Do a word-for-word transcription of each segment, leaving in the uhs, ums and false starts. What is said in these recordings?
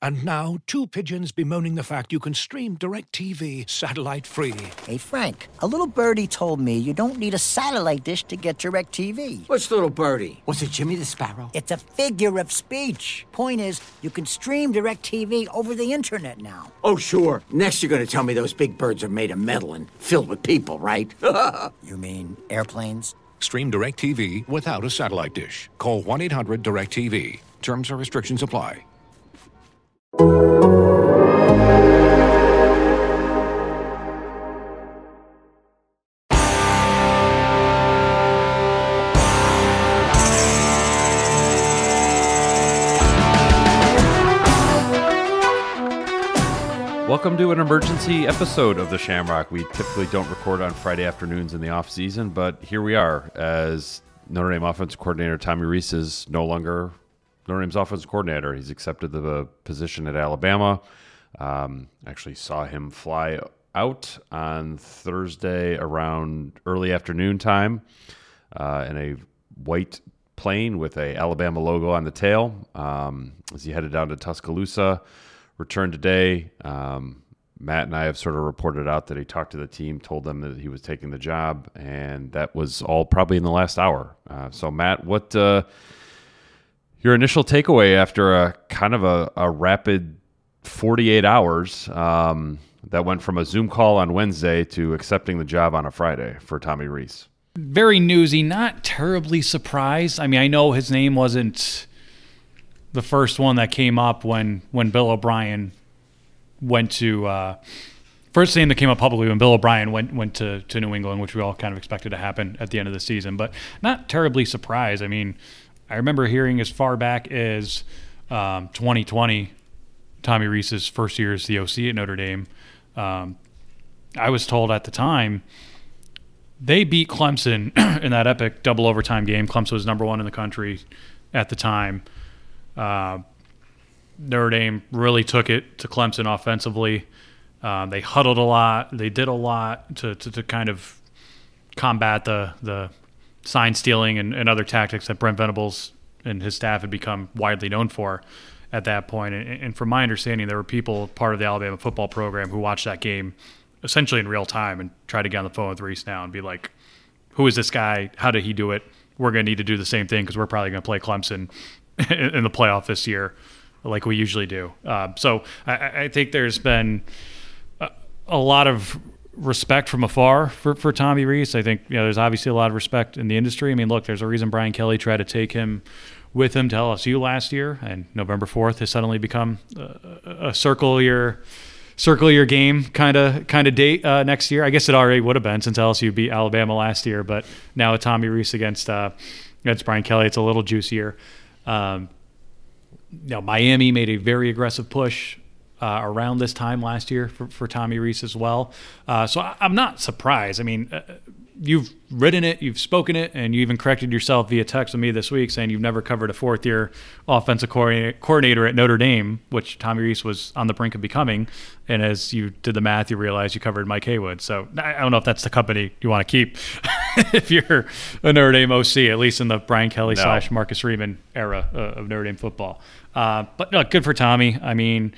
And now, two pigeons bemoaning the fact you can stream DirecTV satellite-free. Hey, Frank, a little birdie told me you don't need a satellite dish to get DirecTV. What's little birdie? Was it Jimmy the Sparrow? It's a figure of speech. Point is, you can stream DirecTV over the internet now. Oh, sure. Next you're going to tell me those big birds are made of metal and filled with people, right? You mean airplanes? Stream DirecTV without a satellite dish. Call one eight hundred direct T V. Terms and restrictions apply. Welcome to an emergency episode of the Shamrock. We typically don't record on Friday afternoons in the off season, but here we are as Notre Dame offensive coordinator Tommy Rees is no longer Notre Dame's offensive coordinator. He's accepted the position at Alabama. Um, actually saw him fly out on Thursday around early afternoon time uh, in a white plane with a Alabama logo on the tail um, as he headed down to Tuscaloosa. Returned today. Um, Matt and I have sort of reported out that he talked to the team, told them that he was taking the job, and that was all probably in the last hour. Uh, so, Matt, what uh, your initial takeaway after a kind of a, a rapid forty-eight hours um, that went from a Zoom call on Wednesday to accepting the job on a Friday for Tommy Rees? Very newsy, not terribly surprised. I mean, I know his name wasn't the first one that came up when, when Bill O'Brien went to uh, first name that came up publicly when Bill O'Brien went went to, to New England, which we all kind of expected to happen at the end of the season, but not terribly surprised. I mean, I remember hearing as far back as um, twenty twenty, Tommy Rees's first year as the O C at Notre Dame. Um, I was told at the time they beat Clemson in that epic double overtime game. Clemson was number one in the country at the time. Uh, Notre Dame really took it to Clemson offensively. Um, they huddled a lot. They did a lot to, to, to kind of combat the the sign stealing and, and other tactics that Brent Venables and his staff had become widely known for at that point. And, and from my understanding, there were people part of the Alabama football program who watched that game essentially in real time and tried to get on the phone with Rees now and be like, who is this guy? How did he do it? We're going to need to do the same thing because we're probably going to play Clemson in the playoff this year like we usually do. Uh, so I, I think there's been a, a lot of respect from afar for, for Tommy Rees. I think, you know, there's obviously a lot of respect in the industry. I mean, look, there's a reason Brian Kelly tried to take him with him to L S U last year, and November fourth has suddenly become a, a circle your circle your game kind of kind of date uh, next year. I guess it already would have been since L S U beat Alabama last year, but now with Tommy Rees against uh, against Brian Kelly, it's a little juicier. Um, you know, Miami made a very aggressive push uh, around this time last year for, for Tommy Rees as well. Uh, so I, I'm not surprised. I mean, uh, you've written it, you've spoken it, and you even corrected yourself via text with me this week saying you've never covered a fourth-year offensive coordinator at Notre Dame, which Tommy Rees was on the brink of becoming. And as you did the math, you realized you covered Mike Haywood. So I don't know if that's the company you want to keep if you're a Notre Dame O C, at least in the Brian Kelly no. slash Marcus Freeman era uh, of Notre Dame football. Uh, but no, good for Tommy. I mean,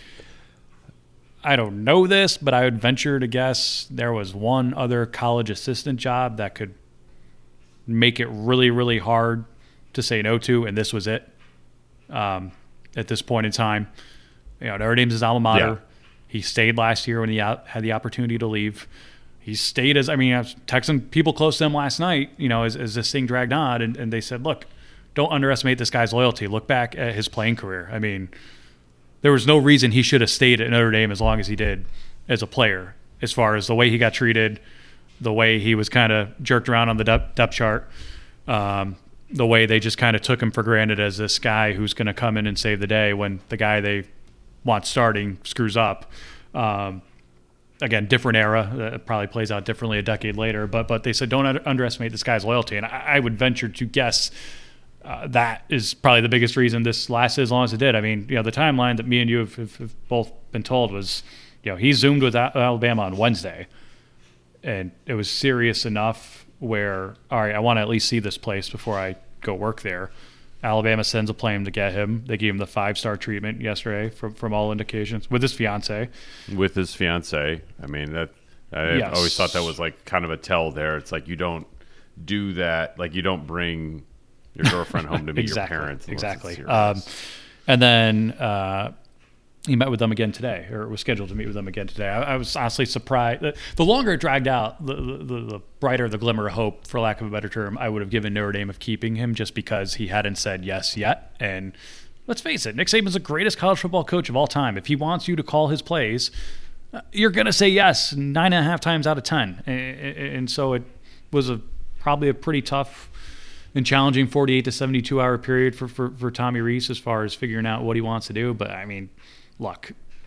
I don't know this, but I would venture to guess there was one other college assistant job that could make it really, really hard to say no to, and this was it. Um, at this point in time, you know, Notre Dame's his alma mater. Yeah. He stayed last year when he had the opportunity to leave. He stayed as, I mean, I was texting people close to him last night, you know, as, as this thing dragged on, and, and they said, look, don't underestimate this guy's loyalty. Look back at his playing career. I mean, there was no reason he should have stayed at Notre Dame as long as he did as a player, as far as the way he got treated, the way he was kind of jerked around on the depth, depth chart, um, the way they just kind of took him for granted as this guy who's going to come in and save the day when the guy they want starting screws up. Um, again, different era. It probably plays out differently a decade later. But but they said don't under- underestimate this guy's loyalty. And I, I would venture to guess uh, that is probably the biggest reason this lasted as long as it did. I mean, you know, the timeline that me and you have, have, have both been told was, you know, he Zoomed with Alabama on Wednesday. And it was serious enough where, all right, I want to at least see this place before I go work there. Alabama sends a plane to get him. They gave him the five-star treatment yesterday from, from all indications with his fiance. With his fiance. I mean, that I Yes. always thought that was like kind of a tell there. It's like you don't do that. Like you don't bring your girlfriend home to meet exactly. your parents. unless it's Exactly. serious. Um, and then uh, he met with them again today, or was scheduled to meet with them again today. I, I was honestly surprised. The, the longer it dragged out, the, the, the brighter the glimmer of hope, for lack of a better term, I would have given Notre Dame of keeping him, just because he hadn't said yes yet. And let's face it, Nick Saban's the greatest college football coach of all time. If he wants you to call his plays, uh, you're going to say yes nine and a half times out of ten. And, and so it was a probably a pretty tough and challenging forty-eight to seventy-two hour period for, for, for Tommy Rees as far as figuring out what he wants to do. But, I mean, look,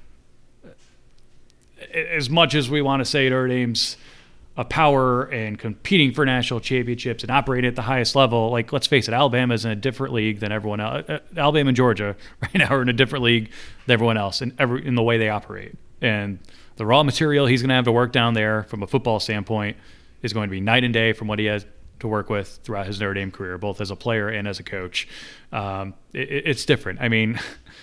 as much as we want to say Notre Dame's a power and competing for national championships and operating at the highest level, like, let's face it, Alabama's in a different league than everyone else. Alabama and Georgia right now are in a different league than everyone else in, every, in the way they operate. And the raw material he's going to have to work down there from a football standpoint is going to be night and day from what he has to work with throughout his Notre Dame career, both as a player and as a coach. Um, it, it's different. I mean,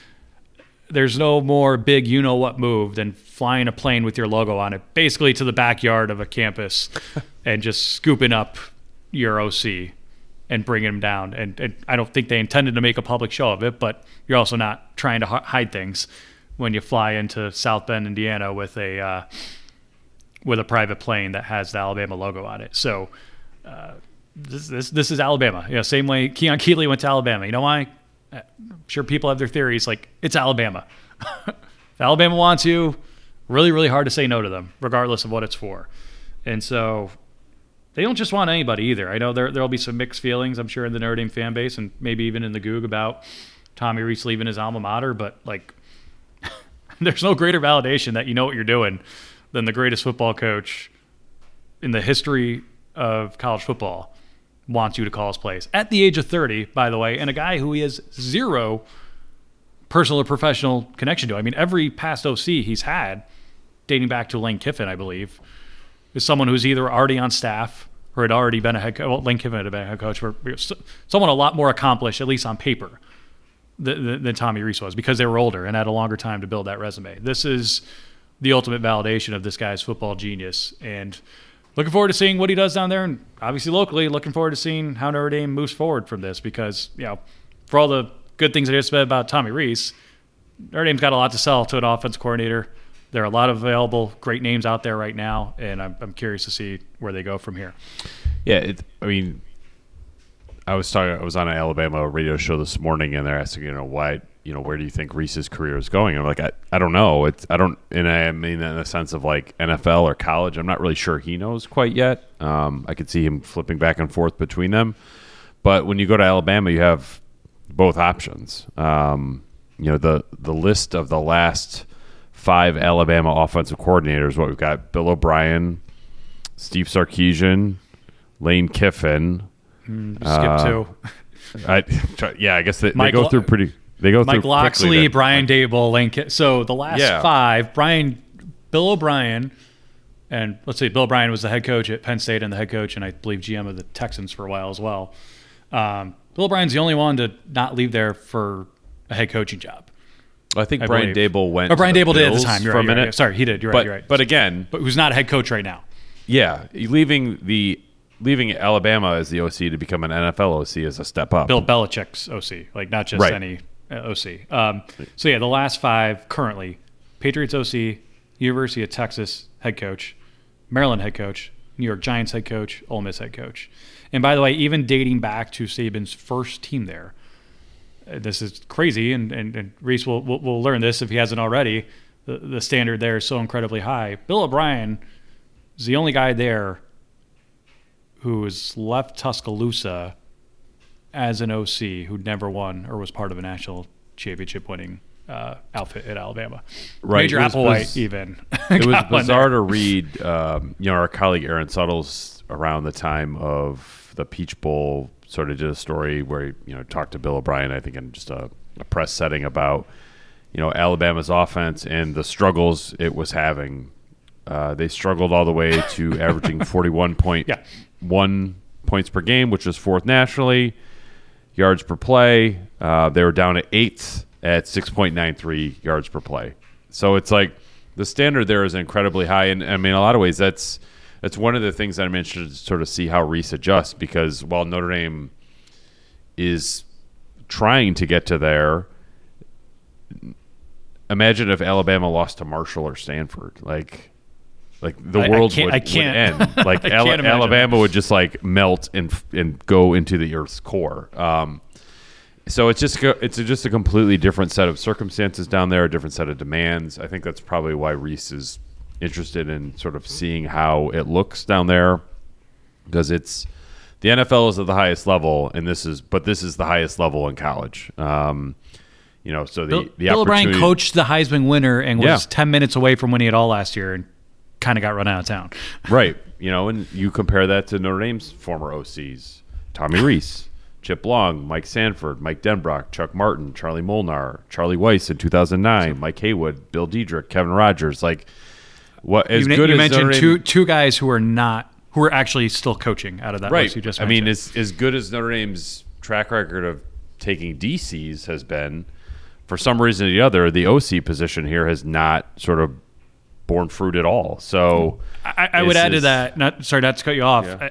there's no more big you-know-what move than flying a plane with your logo on it, basically to the backyard of a campus and just scooping up your O C and bringing him down. And, and I don't think they intended to make a public show of it, but you're also not trying to h- hide things when you fly into South Bend, Indiana with a uh, with a private plane that has the Alabama logo on it. So uh, this, this this is Alabama. You know, same way Keon Keeley went to Alabama. You know why? I'm sure people have their theories. Like, it's Alabama. If Alabama wants you, really, really hard to say no to them, regardless of what it's for. And so they don't just want anybody either. I know there there'll be some mixed feelings, I'm sure, in the Notre Dame fan base and maybe even in the Goog about Tommy Rees leaving his alma mater. But, like, there's no greater validation that you know what you're doing than the greatest football coach in the history of college football wants you to call his plays. At the age of thirty, by the way, and a guy who he has zero personal or professional connection to. I mean, every past O C he's had, dating back to Lane Kiffin, I believe, is someone who's either already on staff or had already been a head coach. Well, Lane Kiffin had been a head coach, or someone a lot more accomplished, at least on paper, than, than Tommy Rees was, because they were older and had a longer time to build that resume. This is the ultimate validation of this guy's football genius. And looking forward to seeing what he does down there, and obviously locally, looking forward to seeing how Notre Dame moves forward from this, because, you know, for all the good things I just said about Tommy Rees, Notre Dame's got a lot to sell to an offense coordinator. There are a lot of available great names out there right now, and I'm, I'm curious to see where they go from here. Yeah, it, I mean, I was talking. I was on an Alabama radio show this morning, and they're asking, you know, why, you know, where do you think Rees's career is going? I'm like, I, I don't know. It's I don't, and I mean in the sense of like N F L or college. I'm not really sure he knows quite yet. Um, I could see him flipping back and forth between them, but when you go to Alabama, you have both options. Um, you know, the the list of the last five Alabama offensive coordinators. What we've got: Bill O'Brien, Steve Sarkisian, Lane Kiffin. Mm, skip uh, two. I, yeah, I guess they, they Mike go Lo- through pretty. They go Mike through Loxley, quickly to- Brian Dable, Lane Kiffin. So the last Yeah. five, Brian, Bill O'Brien, and let's see, Bill O'Brien was the head coach at Penn State and the head coach, and I believe G M of the Texans for a while as well. Um, Bill O'Brien's the only one to not leave there for a head coaching job. I think I Brian believe. Dable went. Oh, Brian to the Dable did at the Bills time. You're for right, a you're minute. right. Sorry, he did. You're but, right. You're right. But again, but who's not a head coach right now? yeah, leaving the leaving Alabama as the O C to become an N F L O C is a step up. Bill Belichick's O C, like not just Right. any uh, O C. Um, so yeah, the last five currently: Patriots O C, University of Texas head coach, Maryland head coach, New York Giants head coach, Ole Miss head coach. And by the way, even dating back to Saban's first team there, uh, this is crazy, and, and, and Rees will, will will learn this if he hasn't already. The, the standard there is so incredibly high. Bill O'Brien is the only guy there who has left Tuscaloosa as an O C who never won or was part of a national championship winning uh, outfit at Alabama. Right. Major It was Applewhite biz- even. It was got one bizarre there. to read. Um, you know, our colleague Aaron Suttles around the time of the Peach Bowl sort of did a story where he, you know, talked to Bill O'Brien, I think, in just a, a press setting about, you know, Alabama's offense and the struggles it was having. Uh, they struggled all the way to averaging forty-one point one Yeah. points per game, which was fourth nationally. yards per play. Uh, they were down to eighth at six point nine three yards per play. So it's like the standard there is incredibly high. And I mean, in a lot of ways, that's that's one of the things that I'm interested to sort of see how Reese adjusts, because while Notre Dame is trying to get to there, imagine if Alabama lost to Marshall or Stanford. Like, like the I, world I can't, would, I can't. would end. Like I Al- can't imagine. Alabama would just like melt and and go into the Earth's core. Um, so it's just it's just a completely different set of circumstances down there, a different set of demands. I think that's probably why Reese is interested in sort of seeing how it looks down there, because it's the N F L is at the highest level, and this is but this is the highest level in college. Um, you know, so the Bill, the Bill O'Brien opportunity- coached the Heisman winner and was Yeah. ten minutes away from winning it all last year, and kind of got run out of town. Right. You know, and you compare that to Notre Dame's former O Cs, Tommy Reese, Chip Long, Mike Sanford, Mike Denbrock, Chuck Martin, Charlie Molnar, Charlie Weiss in two thousand nine, Mike Haywood, Bill Diedrich, Kevin Rogers. Like, what as you good you as mentioned Notre two Dame, two guys who are not who are actually still coaching out of that right? list you just I mentioned. mean, as as good as Notre Dame's track record of taking D Cs has been, for some reason or the other, the O C position here has not sort of borne fruit at all. So I, I would this add to is- that. Not sorry, not to cut you off. Yeah.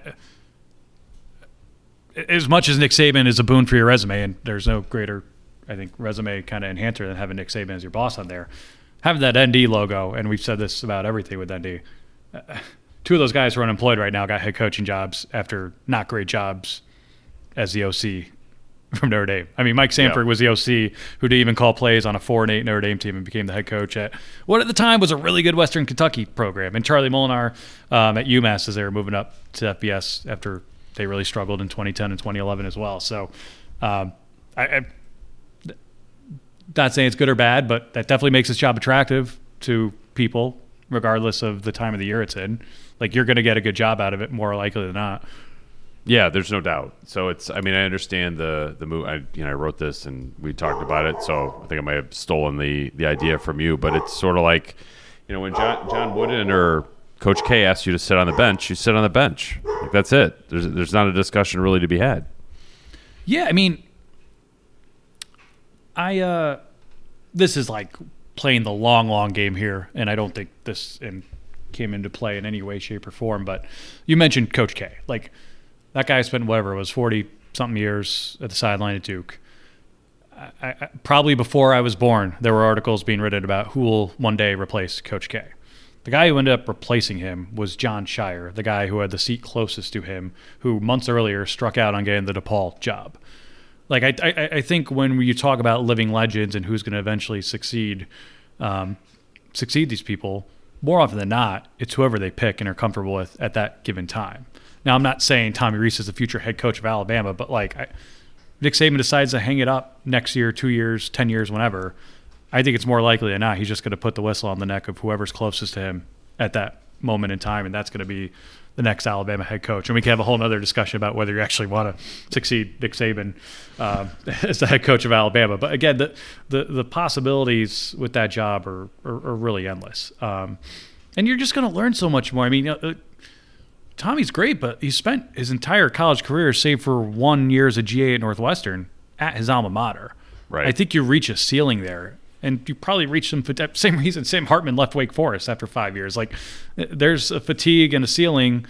I, as much as Nick Saban is a boon for your resume, and there's no greater, I think, resume kind of enhancer than having Nick Saban as your boss on there, having that N D logo, and we've said this about everything with N D. Uh, two of those guys who are unemployed right now got head coaching jobs after not great jobs as the O C from Notre Dame. I mean, Mike Sanford Yeah. was the O C who didn't even call plays on a four and eight Notre Dame team and became the head coach at what at the time was a really good Western Kentucky program. And Charlie Molinar um, at UMass as they were moving up to F B S after they really struggled in twenty ten and twenty eleven as well. So, um, I, I not saying it's good or bad, but that definitely makes his job attractive to people, regardless of the time of the year it's in. Like, you're going to get a good job out of it, more likely than not. Yeah, there's no doubt. So it's, I mean, I understand the the move. I, you know, I wrote this and we talked about it. So I think I might have stolen the the idea from you, but it's sort of like, you know, when John John Wooden or Coach K asks you to sit on the bench, you sit on the bench. Like, that's it. There's there's not a discussion really to be had. Yeah, I mean, I uh, this is like playing the long, long game here, and I don't think this in, came into play in any way, shape, or form. But you mentioned Coach K. Like, that guy spent whatever it was forty something years at the sideline at Duke. I, I, probably before I was born, there were articles being written about who will one day replace Coach K. The guy who ended up replacing him was John Shire, the guy who had the seat closest to him, who months earlier struck out on getting the DePaul job. Like, I, I, I think when you talk about living legends and who's going to eventually succeed, um, succeed these people, more often than not, it's whoever they pick and are comfortable with at that given time. Now, I'm not saying Tommy Reese is the future head coach of Alabama, but like I, Nick Saban decides to hang it up next year, two years, ten years, whenever, I think it's more likely than not he's just going to put the whistle on the neck of whoever's closest to him at that moment in time, and that's going to be the next Alabama head coach. And we can have a whole other discussion about whether you actually want to succeed Nick Saban um, as the head coach of Alabama. But again, the the, the possibilities with that job are, are, are really endless. Um, and you're just going to learn so much more. I mean, uh, Tommy's great, but he spent his entire college career, save for one year as a G A at Northwestern, at his alma mater. Right. I think you reach a ceiling there. And you probably reach some – same reason Sam Hartman left Wake Forest after five years. Like, there's a fatigue and a ceiling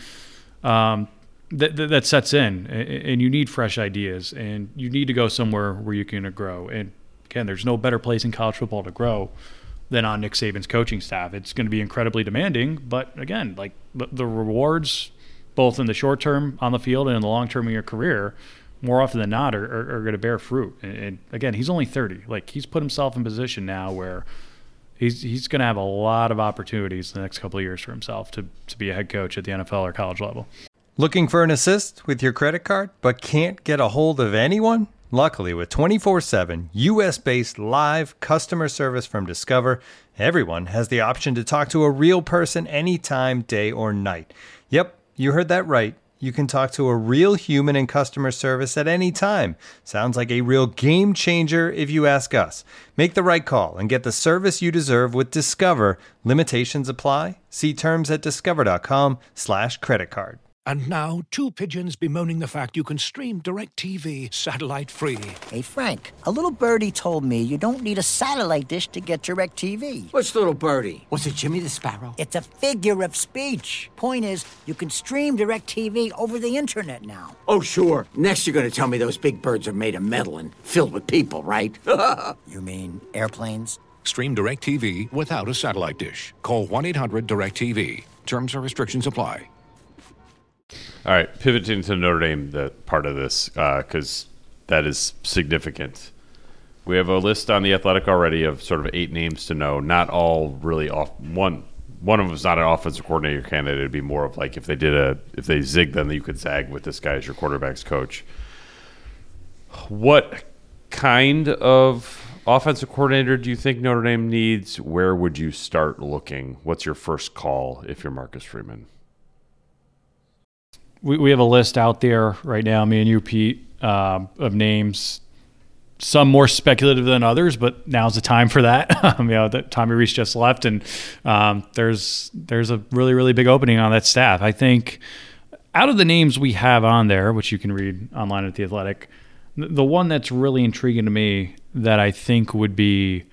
um, that, that that sets in, and you need fresh ideas, and you need to go somewhere where you can grow. And, again, there's no better place in college football to grow than on Nick Saban's coaching staff. It's going to be incredibly demanding, but, again, like the, the rewards, both in the short term on the field and in the long term of your career – more often than not, are, are, are going to bear fruit. And, and again, he's only thirty. Like, he's put himself in position now where he's he's going to have a lot of opportunities in the next couple of years for himself to, to be a head coach at the N F L or college level. Looking for an assist with your credit card, but can't get a hold of anyone? Luckily, with twenty-four seven U S-based live customer service from Discover, everyone has the option to talk to a real person anytime, day or night. Yep, you heard that right. You can talk to a real human in customer service at any time. Sounds like a real game changer if you ask us. Make the right call and get the service you deserve with Discover. Limitations apply. See terms at discover.com slash credit card. And now, two pigeons bemoaning the fact you can stream DirecTV satellite-free. Hey, Frank, a little birdie told me you don't need a satellite dish to get DirecTV. What's little birdie? Was it Jimmy the Sparrow? It's a figure of speech. Point is, you can stream DirecTV over the internet now. Oh, sure. Next you're going to tell me those big birds are made of metal and filled with people, right? You mean airplanes? Stream DirecTV without a satellite dish. Call one eight hundred direct T V. Terms and restrictions apply. All right, pivoting to Notre Dame, the part of this, because uh, that is significant. We have a list on The Athletic already of sort of eight names to know. Not all really off. One one of them is not an offensive coordinator candidate. It'd be more of like if they did a if they zigged, then you could zag with this guy as your quarterback's coach. What kind of offensive coordinator do you think Notre Dame needs? Where would you start looking? What's your first call if you're Marcus Freeman? We we have a list out there right now, me and you, Pete, um, of names. Some more speculative than others, but now's the time for that. um, you know, that Tommy Rees just left, and um, there's there's a really really big opening on that staff. I think out of the names we have on there, which you can read online at The Athletic, the one that's really intriguing to me that I think would be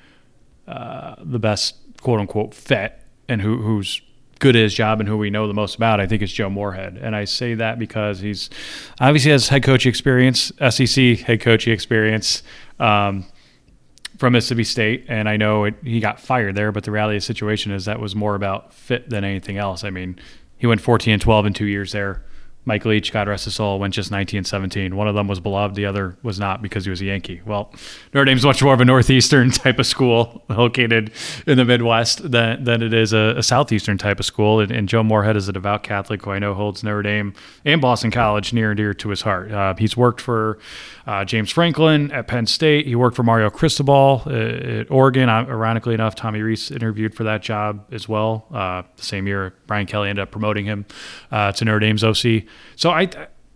uh, the best quote unquote fit and who who's good at his job and who we know the most about, I think it's Joe Moorhead. And I say that because he's obviously has head coaching experience, S E C head coaching experience um, from Mississippi State. And I know it, he got fired there, but the reality of the situation is that was more about fit than anything else. I mean, he went fourteen and twelve in two years there. Mike Leach, God rest his soul, went just nineteen and seventeen. One of them was beloved, the other was not because he was a Yankee. Well, Notre Dame's much more of a Northeastern type of school located in the Midwest than, than it is a, a Southeastern type of school. And, and Joe Moorhead is a devout Catholic who I know holds Notre Dame and Boston College near and dear to his heart. Uh, he's worked for uh, James Franklin at Penn State. He worked for Mario Cristobal uh, at Oregon. Uh, ironically enough, Tommy Rees interviewed for that job as well. Uh, the same year, Brian Kelly ended up promoting him uh, to Notre Dame's O C. So I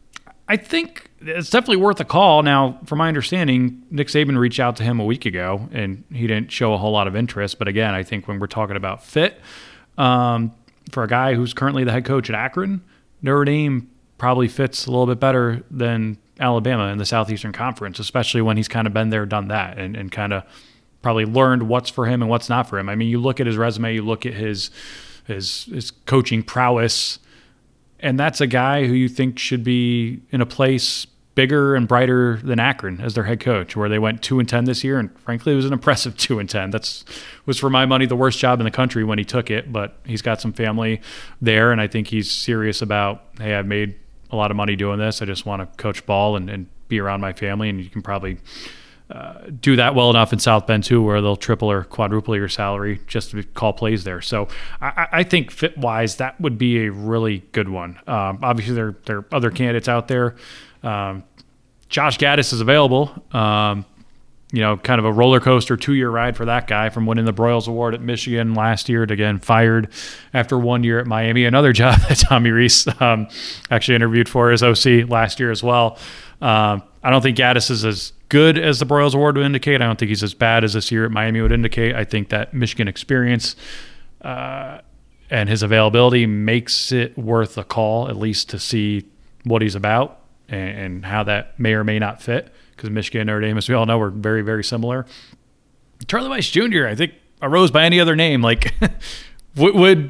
I think it's definitely worth a call. Now, from my understanding, Nick Saban reached out to him a week ago, and he didn't show a whole lot of interest. But again, I think when we're talking about fit, um, for a guy who's currently the head coach at Akron, Notre Dame probably fits a little bit better than Alabama in the Southeastern Conference, especially when he's kind of been there, done that, and, and kind of probably learned what's for him and what's not for him. I mean, you look at his resume, you look at his his his coaching prowess, and that's a guy who you think should be in a place bigger and brighter than Akron as their head coach, where they went two and ten this year, and frankly, it was an impressive two and ten. That's was for my money the worst job in the country when he took it, but he's got some family there, and I think he's serious about, hey, I've made a lot of money doing this. I just want to coach ball and, and be around my family, and you can probably uh, do that well enough in South Bend too, where they'll triple or quadruple your salary just to call plays there. So I, I think fit-wise, that would be a really good one. Um, obviously, there, there are other candidates out there. Um, Josh Gaddis is available. Um, you know, kind of a roller coaster two-year ride for that guy, from winning the Broyles Award at Michigan last year to again fired after one year at Miami. Another job that Tommy Rees um, actually interviewed for as O C last year as well. Um, I don't think Gaddis is as good as the Broyles Award would indicate. I don't think he's as bad as this year at Miami would indicate. I think that Michigan experience uh, and his availability makes it worth a call, at least to see what he's about and, and how that may or may not fit. Because Michigan and Notre Dame, as we all know, were very, very similar. Charlie Weis Junior, I think, arose by any other name, like would, would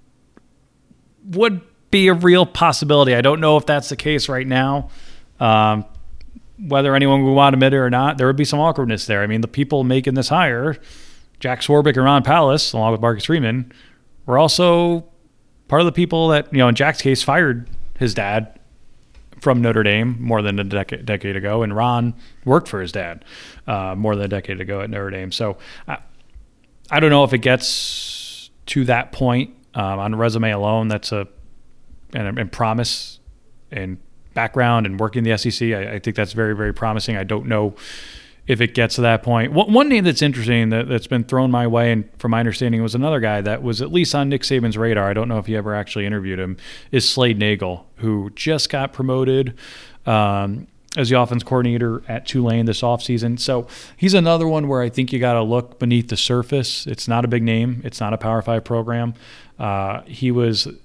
would be a real possibility. I don't know if that's the case right now. Um, whether anyone would want to admit it or not, there would be some awkwardness there. I mean, the people making this hire, Jack Swarbrick and Ron Pallis, along with Marcus Freeman, were also part of the people that, you know, in Jack's case, fired his dad from Notre Dame more than a decade, decade ago, and Ron worked for his dad uh, more than a decade ago at Notre Dame. So I, I don't know if it gets to that point um, on resume alone. That's a and, and promise and background and working in the S E C. I, I think that's very, very promising. I don't know if it gets to that point. One, one name that's interesting that, that's been thrown my way, and from my understanding was another guy that was at least on Nick Saban's radar, I don't know if he ever actually interviewed him, is Slade Nagel, who just got promoted um, as the offense coordinator at Tulane this offseason. So he's another one where I think you got to look beneath the surface. It's not a big name. It's not a Power Five program. Uh, he was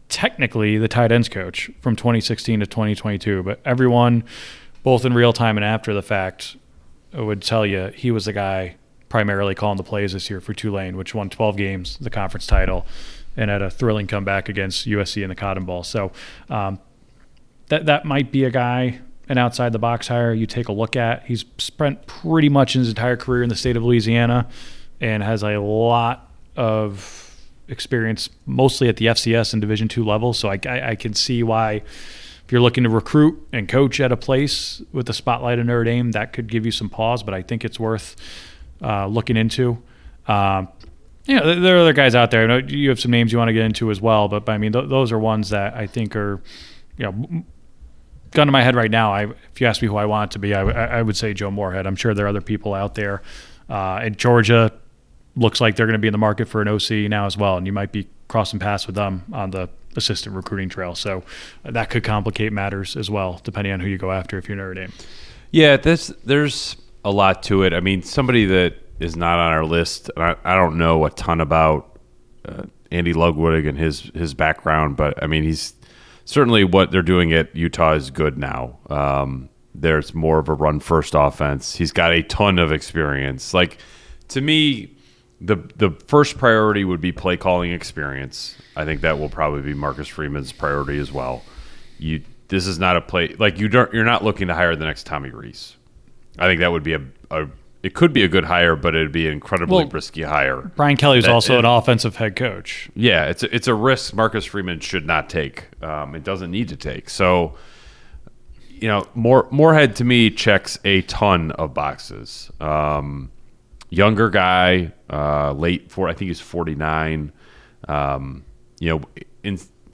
technically the tight ends coach from twenty sixteen to twenty twenty-two, but everyone, both in real time and after the fact, would tell you he was the guy primarily calling the plays this year for Tulane, which won twelve games, the conference title, and had a thrilling comeback against U S C in the Cotton Bowl. So um, that that might be a guy, an outside the box hire you take a look at. He's spent pretty much his entire career in the state of Louisiana and has a lot of experience, mostly at the F C S and Division two level. So I, I, I can see why, if you're looking to recruit and coach at a place with the spotlight of Notre Dame, that could give you some pause. But I think it's worth uh, looking into. Um, you know, there are other guys out there. I know you have some names you want to get into as well, but, but I mean, th- those are ones that I think are, you know, gun to my head right now. I, if you ask me who I want it to be, I, I would say Joe Moorhead. I'm sure there are other people out there. Uh, and Georgia looks like they're going to be in the market for an O C now as well, and you might be crossing paths with them on the assistant recruiting trail. So that could complicate matters as well, depending on who you go after if you're Notre Dame. Yeah, this, there's a lot to it. I mean, somebody that is not on our list, I, I don't know a ton about uh, Andy Ludwig and his his background, but I mean, he's certainly what they're doing at Utah is good now. Um, there's more of a run-first offense. He's got a ton of experience. Like, to me, the the first priority would be play calling experience. I think that will probably be Marcus Freeman's priority as well. You this is not a play like you don't you're not looking to hire the next Tommy Rees. I think that would be a, a it could be a good hire, but it'd be an incredibly well, risky hire. Brian Kelly is that, also it, an offensive head coach. Yeah, it's a, it's a risk Marcus Freeman should not take. Um, it doesn't need to take. So, you know, Moore, Moorhead to me checks a ton of boxes. Um, younger guy, uh, late for I think he's forty-nine. Um, you know, in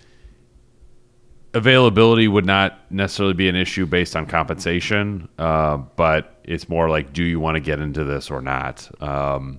availability would not necessarily be an issue based on compensation, uh, but it's more like, do you want to get into this or not? Um,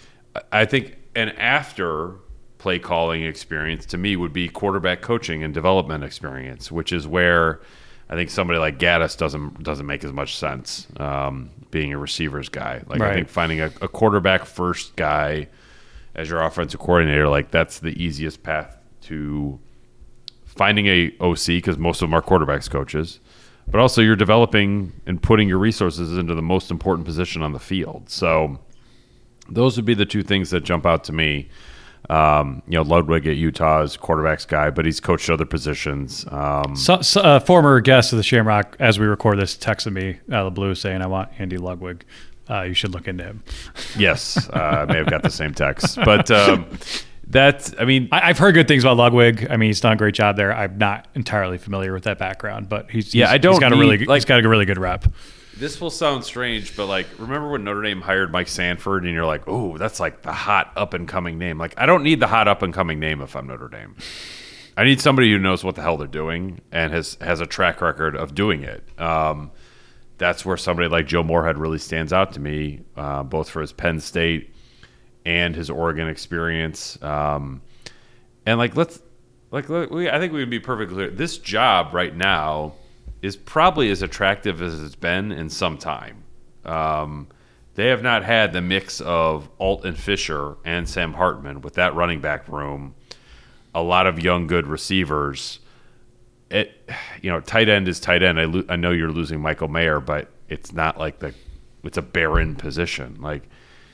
I think an after play calling experience to me would be quarterback coaching and development experience, which is where I think somebody like Gaddis doesn't doesn't make as much sense, um, being a receivers guy. Like right. I think finding a, a quarterback first guy as your offensive coordinator, like that's the easiest path to finding a O C, because most of them are quarterbacks coaches, but also you're developing and putting your resources into the most important position on the field. So those would be the two things that jump out to me. Um, you know, Ludwig at Utah is quarterbacks guy, but he's coached other positions. Um, So, so, uh, former guest of the Shamrock, as we record this, texted me out of the blue saying, I want Andy Ludwig. Uh, you should look into him. yes, uh, I may have got the same text. But um, that, I mean... I, I've heard good things about Ludwig. I mean, he's done a great job there. I'm not entirely familiar with that background, but he's, yeah, he's, I don't he's got need, a really like, he's got a really good rep. This will sound strange, but like, remember when Notre Dame hired Mike Sanford, and you're like, "Oh, that's like the hot up and coming name." Like, I don't need the hot up and coming name if I'm Notre Dame. I need somebody who knows what the hell they're doing and has has a track record of doing it. Um, that's where somebody like Joe Moorhead really stands out to me, uh, both for his Penn State and his Oregon experience. Um, and like, let's like, we, I think we would be perfectly clear. This job right now is probably as attractive as it's been in some time. Um, they have not had the mix of Alt and Fisher and Sam Hartman with that running back room, a lot of young, good receivers. It, you know, tight end is tight end. I, lo- I know you're losing Michael Mayer, but it's not like the, it's a barren position. Like,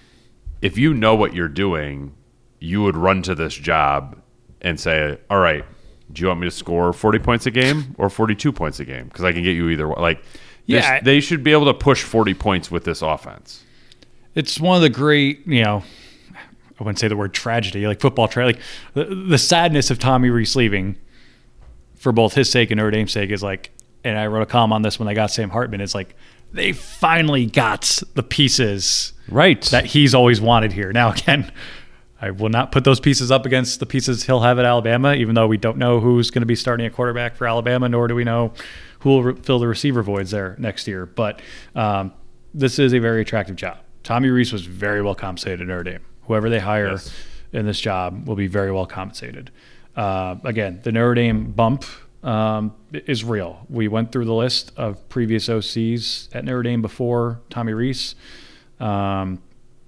if you know what you're doing, you would run to this job and say, all right, do you want me to score forty points a game or forty-two points a game? Because I can get you either way. Like, yeah, this, they should be able to push forty points with this offense. It's one of the great, you know, I wouldn't say the word tragedy, like football tragedy. Like the, the sadness of Tommy Rees leaving, for both his sake and Notre Dame's sake, is like, and I wrote a column on this when they got Sam Hartman. It's like they finally got the pieces right that he's always wanted here. Now again, I will not put those pieces up against the pieces he'll have at Alabama, even though we don't know who's going to be starting at quarterback for Alabama, nor do we know who will re- fill the receiver voids there next year. But um, this is a very attractive job. Tommy Rees was very well compensated at Notre Dame. Whoever they hire yes. in this job will be very well compensated. Uh, again, the Notre Dame bump um, is real. We went through the list of previous O Cs at Notre Dame before Tommy Rees. Um,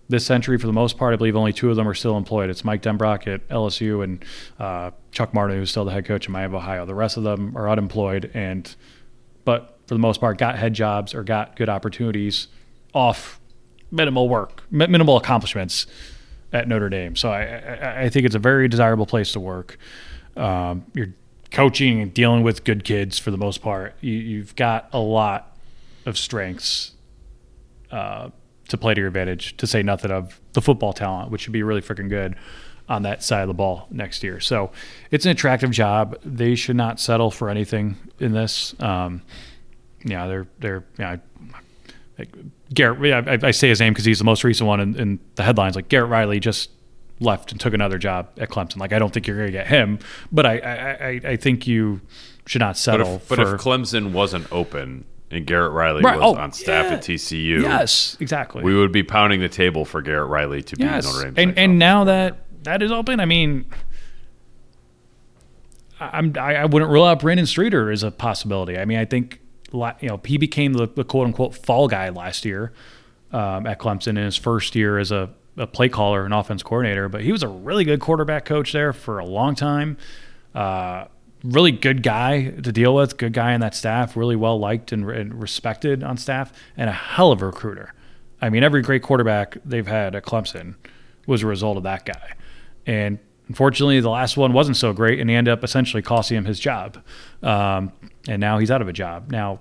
this century, for the most part, I believe only two of them are still employed. It's Mike Denbrock at L S U and uh, Chuck Martin, who's still the head coach in Miami of Ohio. The rest of them are unemployed, and but for the most part, got head jobs or got good opportunities off minimal work, minimal accomplishments at Notre Dame. So I, I, I think it's a very desirable place to work. Um, you're coaching and dealing with good kids for the most part. You, you've got a lot of strengths uh, to play to your advantage, to say nothing of the football talent, which should be really freaking good on that side of the ball next year. So it's an attractive job. They should not settle for anything in this. Um, yeah, they're they're yeah. Like Garrett, yeah, I, I say his name because he's the most recent one in, in the headlines. Like Garrett Riley just left and took another job at Clemson. Like I don't think you're going to get him, but I, I I I think you should not settle. But if, for, but if Clemson wasn't open and Garrett Riley Right, was oh, on staff yeah. at T C U, yes, exactly, we would be pounding the table for Garrett Riley to be yes, Notre Dame's and next and offensive now coordinator. that that is open, I mean, I'm I, I wouldn't rule out Brandon Streeter as a possibility. I mean, I think you know he became the, the quote unquote fall guy last year um, at Clemson in his first year as a, a play caller and offense coordinator, but he was a really good quarterback coach there for a long time. Uh, really good guy to deal with, good guy on that staff, really well liked and, and respected on staff, and a hell of a recruiter. I mean, every great quarterback they've had at Clemson was a result of that guy. And unfortunately, the last one wasn't so great, and he ended up essentially costing him his job. Um, and now he's out of a job. Now,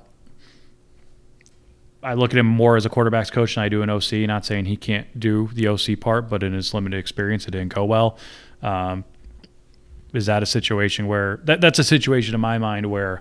I look at him more as a quarterback's coach than I do an O C. Not saying he can't do the O C part, but in his limited experience, it didn't go well. Um, is that a situation where that, that's a situation in my mind where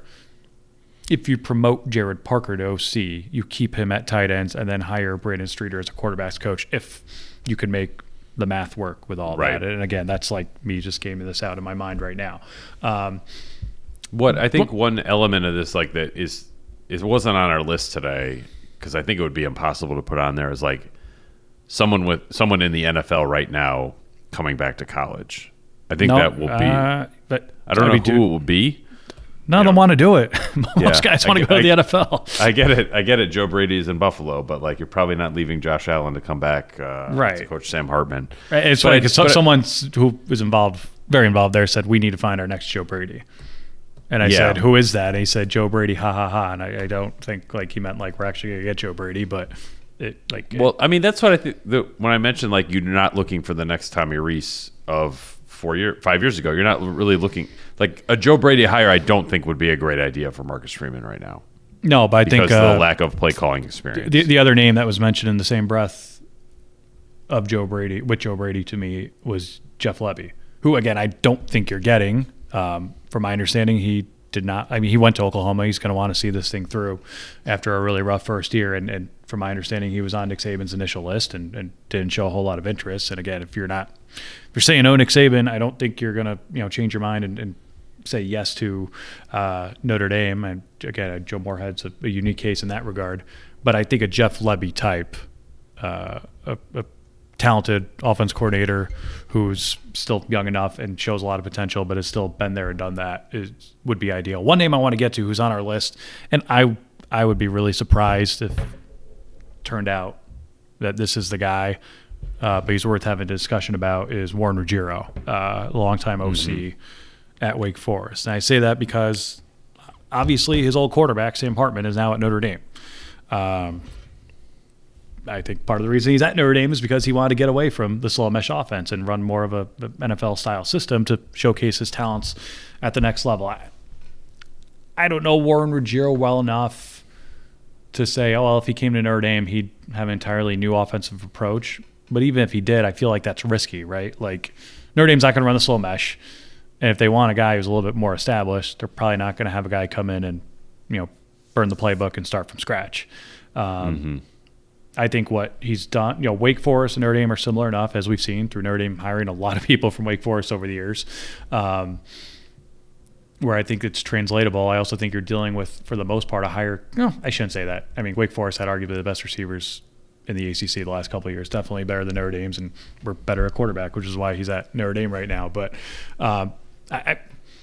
if you promote Jared Parker to O C, you keep him at tight ends and then hire Brandon Streeter as a quarterback's coach if you can make the math work with all Right. that. And again, that's like me just gaming this out in my mind right now. Um, What I think one element of this, like that, is it wasn't on our list today because I think it would be impossible to put on there. Is like someone with someone in the N F L right now coming back to college. I think no, that will be. uh, but I don't know be who do- it will be. None of you them know. want to do it. Most Yeah, guys I want to get- go to I- the N F L. I get it. I get it. Joe Brady's in Buffalo, but like you're probably not leaving Josh Allen to come back. Uh, Right. To coach Sam Hartman. Right, It's But funny I- because so, but I- someone who was involved, very involved there, said we need to find our next Joe Brady. And I Yeah. said, who is that? And he said, Joe Brady, ha ha ha. And I, I don't think like he meant like we're actually gonna get Joe Brady, but it like Well, I mean, that's what I think. The, when I mentioned like you're not looking for the next Tommy Rees of four year, five years ago, you're not really looking like a Joe Brady hire. I don't think would be a great idea for Marcus Freeman right now no, but I because think of uh, the lack of play calling experience. the the other name that was mentioned in the same breath of Joe Brady with Joe Brady to me was Jeff Lebby, who again I don't think you're getting. Um, from my understanding, he did not. I mean, he went to Oklahoma. He's going to want to see this thing through after a really rough first year. And, and from my understanding, he was on Nick Saban's initial list and, and didn't show a whole lot of interest. And again, if you're not, if you're saying no Nick Saban, I don't think you're going to you know change your mind and, and say yes to uh, Notre Dame. And again, Joe Moorhead's a, a unique case in that regard. But I think a Jeff Lebby type, uh, a, a talented offense coordinator who's still young enough and shows a lot of potential, but has still been there and done that is would be ideal. One name I want to get to who's on our list, and I I would be really surprised if it turned out that this is the guy, uh, but he's worth having a discussion about, is Warren Ruggiero, uh, a longtime O C mm-hmm. at Wake Forest. And I say that because obviously his old quarterback, Sam Hartman, is now at Notre Dame. Um, I think part of the reason he's at Notre Dame is because he wanted to get away from the slow mesh offense and run more of a, a N F L style system to showcase his talents at the next level. I, I don't know Warren Ruggiero well enough to say, oh, well, if he came to Notre Dame, he'd have an entirely new offensive approach. But even if he did, I feel like that's risky, right? Like Notre Dame's not going to run the slow mesh. And if they want a guy who's a little bit more established, they're probably not going to have a guy come in and, you know, burn the playbook and start from scratch. Um, mm-hmm. I think what he's done, you know, Wake Forest and Notre Dame are similar enough, as we've seen through Notre Dame hiring a lot of people from Wake Forest over the years, um, where I think it's translatable. I also think you're dealing with, for the most part, a higher, no, I shouldn't say that. I mean, Wake Forest had arguably the best receivers in the A C C the last couple of years, definitely better than Notre Dame's, and we're better at quarterback, which is why he's at Notre Dame right now. But um, I, I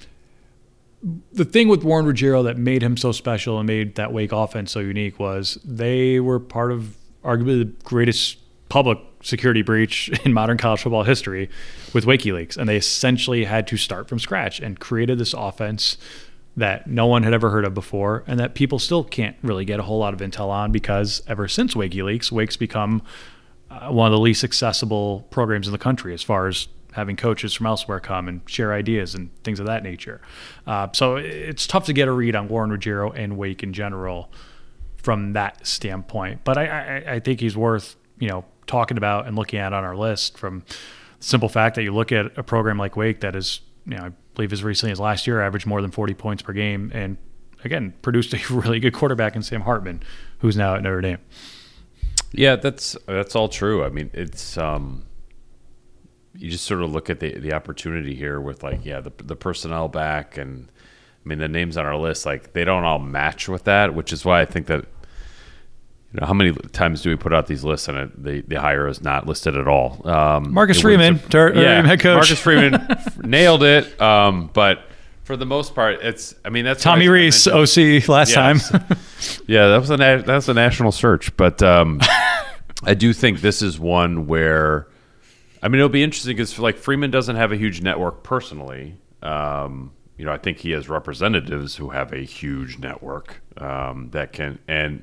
the thing with Warren Ruggiero that made him so special and made that Wake offense so unique was they were part of arguably the greatest public security breach in modern college football history with WikiLeaks. And they essentially had to start from scratch and created this offense that no one had ever heard of before and that people still can't really get a whole lot of intel on, because ever since WikiLeaks, Wake's become uh, one of the least accessible programs in the country as far as having coaches from elsewhere come and share ideas and things of that nature. Uh, so it's tough to get a read on Warren Ruggiero and Wake in general from that standpoint. But I, I, I think he's worth, you know, talking about and looking at on our list, from the simple fact that you look at a program like Wake that is, you know, I believe as recently as last year averaged more than forty points per game, and again produced a really good quarterback in Sam Hartman, who's now at Notre Dame. Yeah, that's that's all true. I mean, it's um, you just sort of look at the the opportunity here with, like, yeah, the the personnel back, and I mean the names on our list, like, they don't all match with that, which is why I think that, you know, how many times do we put out these lists and it, the the hire is not listed at all? Um, Marcus Freeman, Notre Dame head coach. Marcus Freeman nailed it, um, but for the most part, it's. I mean, that's Tommy Rees, O C last yes. time. Yeah, that was a na- that was a national search, but um, I do think this is one where, I mean, it'll be interesting because, like, Freeman doesn't have a huge network personally. Um, you know, I think he has representatives who have a huge network um, that can and.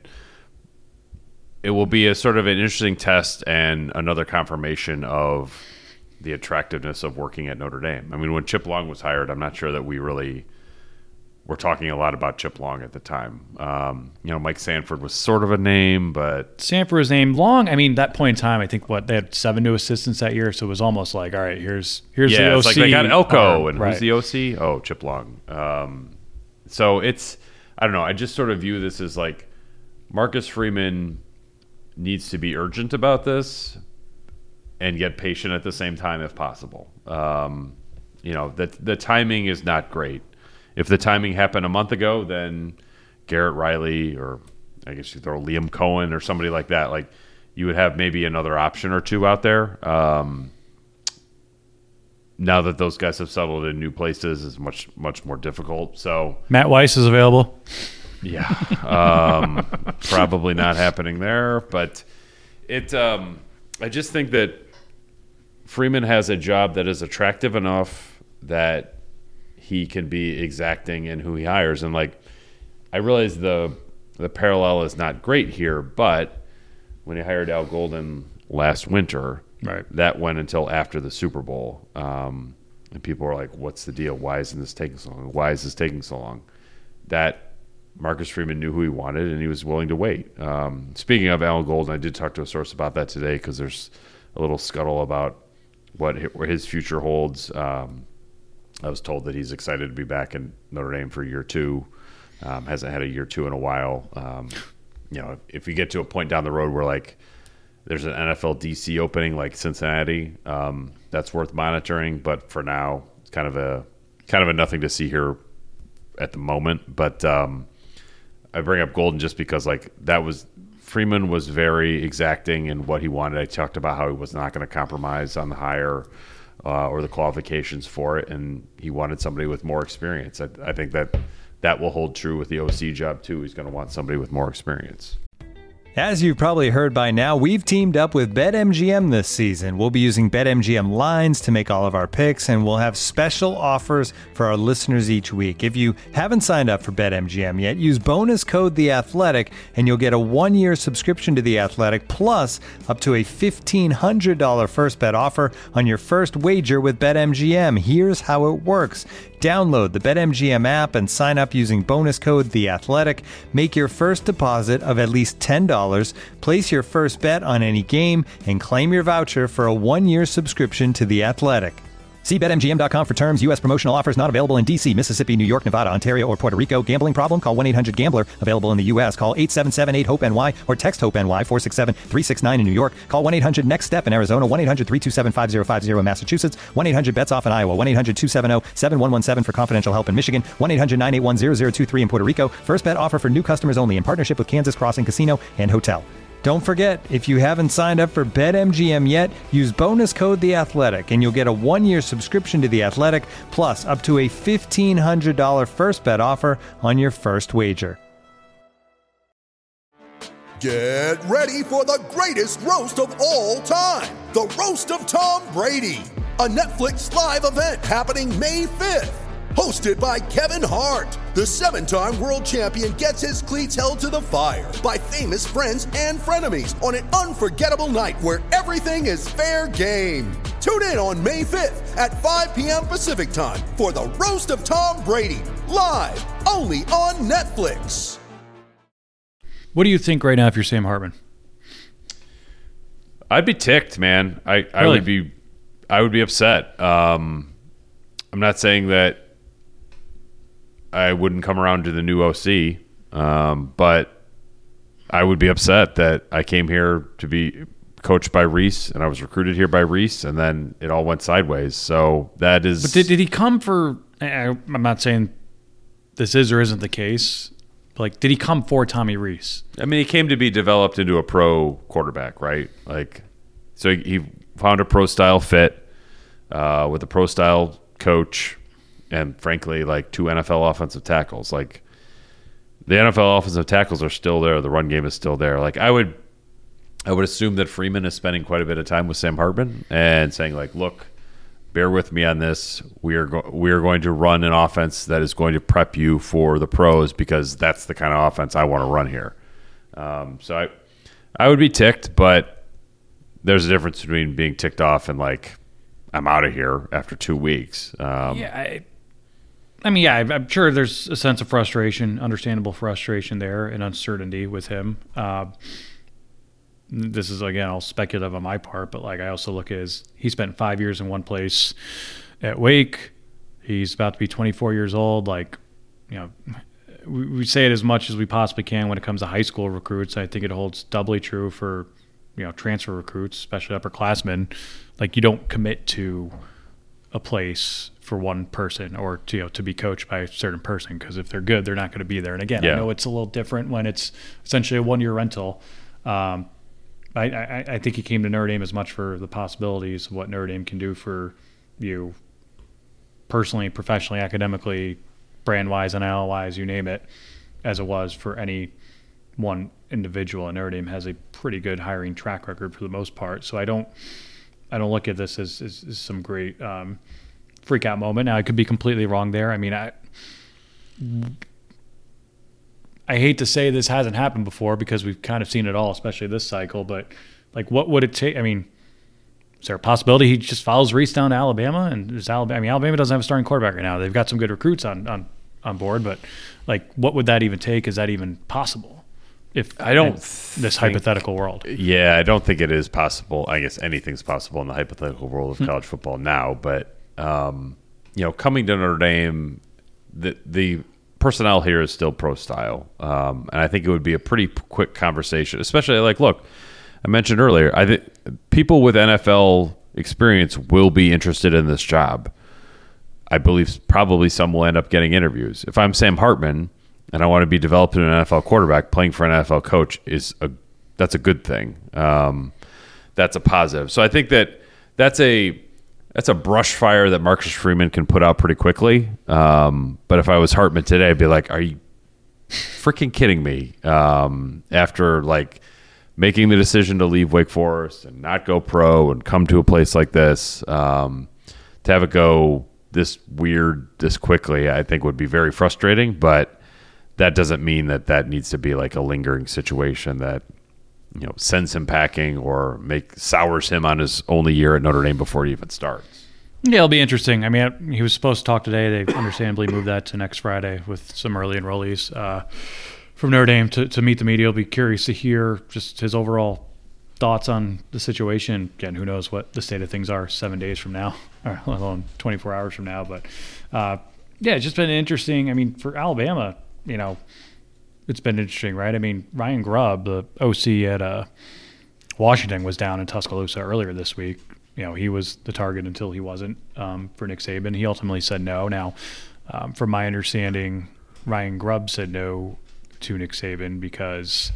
It will be a sort of an interesting test and another confirmation of the attractiveness of working at Notre Dame. I mean, when Chip Long was hired, I'm not sure that we really were talking a lot about Chip Long at the time. Um, you know, Mike Sanford was sort of a name, but Sanford was named. Long, I mean, that point in time, I think what they had seven new assistants that year, so it was almost like, all right, here's here's yeah, the O C. It's like they got Elko, and right. Who's the O C? Oh, Chip Long. Um, so it's, I don't know. I just sort of view this as like Marcus Freeman needs to be urgent about this and get patient at the same time if possible. Um, you know, the, the timing is not great. If the timing happened a month ago, then Garrett Riley, or I guess you throw Liam Cohen or somebody like that, like, you would have maybe another option or two out there. Um, now that those guys have settled in new places, is much, much more difficult. So Matt Weiss is available. Yeah, um, probably not happening there. But it, um, I just think that Freeman has a job that is attractive enough that he can be exacting in who he hires. And, like, I realize the the parallel is not great here, but when he hired Al Golden last winter, right, that went until after the Super Bowl, um, and people were like, "What's the deal? Why isn't this taking so long? Why is this taking so long?" That Marcus Freeman knew who he wanted, and he was willing to wait. Um, speaking of Al Golden, I did talk to a source about that today, because there's a little scuttle about what his future holds. Um, I was told that he's excited to be back in Notre Dame for year two. Um, hasn't had a year two in a while. Um, you know, if, if you get to a point down the road where, like, there's an N F L D C opening like Cincinnati, um, that's worth monitoring. But for now, it's kind of a kind of a nothing to see here at the moment. But um, I bring up Golden just because, like, that was Freeman was very exacting in what he wanted. I talked about how he was not going to compromise on the hire uh, or the qualifications for it, and he wanted somebody with more experience. I, I think that that will hold true with the O C job too. He's going to want somebody with more experience. As you've probably heard by now, we've teamed up with BetMGM this season. We'll be using BetMGM lines to make all of our picks, and we'll have special offers for our listeners each week. If you haven't signed up for BetMGM yet, use bonus code The Athletic, and you'll get a one-year subscription to The Athletic, plus up to a fifteen hundred dollars first bet offer on your first wager with BetMGM. Here's how it works. Download the BetMGM app and sign up using bonus code The Athletic. Make your first deposit of at least ten dollars, place your first bet on any game, and claim your voucher for a one-year subscription to The Athletic. See Bet M G M dot com for terms. U S promotional offers not available in D C, Mississippi, New York, Nevada, Ontario, or Puerto Rico. Gambling problem? Call one eight hundred gambler. Available in the U S. Call eight seven seven eight hope N Y or text HOPE-NY four six seven three six nine in New York. Call one eight hundred next step in Arizona. one eight hundred three two seven five zero five zero in Massachusetts. one eight hundred bets off in Iowa. one eight hundred two seven zero seven one one seven for confidential help in Michigan. one eight hundred nine eight one zero zero two three in Puerto Rico. First bet offer for new customers only in partnership with Kansas Crossing Casino and Hotel. Don't forget, if you haven't signed up for BetMGM yet, use bonus code The Athletic, and you'll get a one-year subscription to The Athletic, plus up to a fifteen hundred dollars first bet offer on your first wager. Get ready for the greatest roast of all time, the Roast of Tom Brady, a Netflix live event happening May fifth. Hosted by Kevin Hart, the seven-time world champion gets his cleats held to the fire by famous friends and frenemies on an unforgettable night where everything is fair game. Tune in on May fifth at five p.m. Pacific time for the Roast of Tom Brady, live only on Netflix. What do you think right now if you're Sam Hartman? I'd be ticked, man. I, I Really? would be I would be upset. Um, I'm not saying that I wouldn't come around to the new O C, um, but I would be upset that I came here to be coached by Reese and I was recruited here by Reese, and then it all went sideways. So that is. But did, did he come for? I, I'm not saying this is or isn't the case. But like, did he come for Tommy Reese? I mean, he came to be developed into a pro quarterback, right? Like, so he, he found a pro style fit uh, with a pro style coach. And frankly, like two N F L offensive tackles. Like the N F L offensive tackles are still there. The run game is still there. Like I would, I would assume that Freeman is spending quite a bit of time with Sam Hartman and saying like, look, bear with me on this. We are go- we are going to run an offense that is going to prep you for the pros because that's the kind of offense I want to run here. Um, so I, I would be ticked, but there's a difference between being ticked off and like, I'm out of here after two weeks. Um, Yeah, I, I mean, yeah, I'm sure there's a sense of frustration, understandable frustration there, and uncertainty with him. Uh, this is, again, all speculative on my part, but like I also look at his, he spent five years in one place at Wake. He's about to be twenty-four years old. Like, you know, we, we say it as much as we possibly can when it comes to high school recruits. I think it holds doubly true for, you know, transfer recruits, especially upperclassmen. Like, you don't commit to a place for one person or to, you know, to be coached by a certain person, because if they're good, they're not going to be there. And again, Yeah. I know it's a little different when it's essentially a one-year rental. Um, I, I, I think he came to Notre Dame as much for the possibilities of what Notre Dame can do for you personally, professionally, academically, brand-wise, N I L-wise, you name it, as it was for any one individual. And Notre Dame has a pretty good hiring track record for the most part. So I don't I don't look at this as, as, as some great um, freak out moment. Now, I could be completely wrong there. I mean, I I hate to say this hasn't happened before because we've kind of seen it all, especially this cycle. But like, what would it take? I mean, is there a possibility he just follows Reese down to Alabama? And is Alabama? I mean, Alabama doesn't have a starting quarterback right now. They've got some good recruits on on, on board, but like, what would that even take? Is that even possible? If I don't in this think- hypothetical world. Yeah, I don't think it is possible. I guess anything's possible in the hypothetical world of college football now. But, um, you know, coming to Notre Dame, the the personnel here is still pro style. Um, and I think it would be a pretty p- quick conversation, especially like, look, I mentioned earlier, I think people with N F L experience will be interested in this job. I believe probably some will end up getting interviews. If I'm Sam Hartman and I want to be developed into an N F L quarterback, playing for an N F L coach is a that's a good thing. Um, that's a positive. So I think that that's a that's a brush fire that Marcus Freeman can put out pretty quickly. Um, but if I was Hartman today, I'd be like, "Are you freaking kidding me?" Um, after like making the decision to leave Wake Forest and not go pro and come to a place like this, um, to have it go this weird this quickly, I think would be very frustrating. But that doesn't mean that that needs to be like a lingering situation that, you know, sends him packing or make sours him on his only year at Notre Dame before he even starts. Yeah, it'll be interesting. I mean, he was supposed to talk today. They understandably moved that to next Friday with some early enrollees uh, from Notre Dame to, to meet the media. I'll be curious to hear just his overall thoughts on the situation. Again, who knows what the state of things are seven days from now, or let alone twenty-four hours from now. But, uh, yeah, it's just been interesting. I mean, for Alabama, you know, it's been interesting, right? I mean, Ryan Grubb, the O C at uh, Washington, was down in Tuscaloosa earlier this week. You know, he was the target until he wasn't um, for Nick Saban. He ultimately said no. Now, um, from my understanding, Ryan Grubb said no to Nick Saban because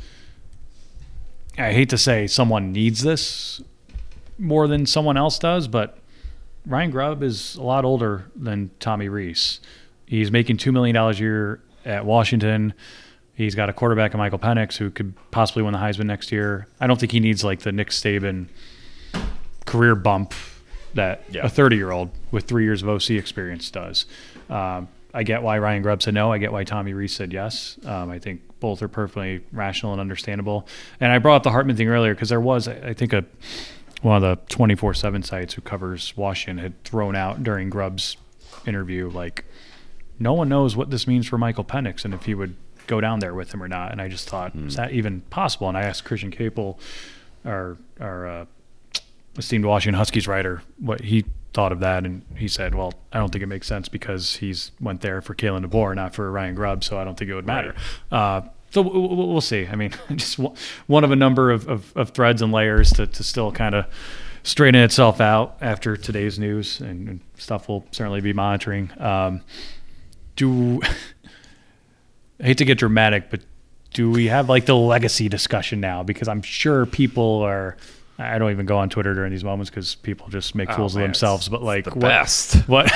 I hate to say someone needs this more than someone else does, but Ryan Grubb is a lot older than Tommy Reese. He's making two million dollars a year at Washington. He's got a quarterback in Michael Penix who could possibly win the Heisman next year. I don't think he needs like the Nick Saban career bump that Yeah. a thirty-year-old with three years of O C experience does. Um, I get why Ryan Grubb said no. I get why Tommy Rees said yes. Um, I think both are perfectly rational and understandable. And I brought up the Hartman thing earlier because there was, I think, a one of the twenty-four seven sites who covers Washington had thrown out during Grubb's interview, like, no one knows what this means for Michael Penix and if he would go down there with him or not. And I just thought, Mm. is that even possible? And I asked Christian Capel, our, our uh, esteemed Washington Huskies writer, what he thought of that, and he said, well, I don't think it makes sense because he's went there for Kalen DeBoer, not for Ryan Grubb, so I don't think it would matter. Right. Uh, so w- w- we'll see. I mean, just w- one of a number of, of, of threads and layers to, to still kind of straighten itself out after today's news, and, and stuff we'll certainly be monitoring. Um, do I hate to get dramatic, but do we have like the legacy discussion now? Because I'm sure people are – I don't even go on Twitter during these moments because people just make Oh, fools man, of themselves. it's But like, the what, best. what,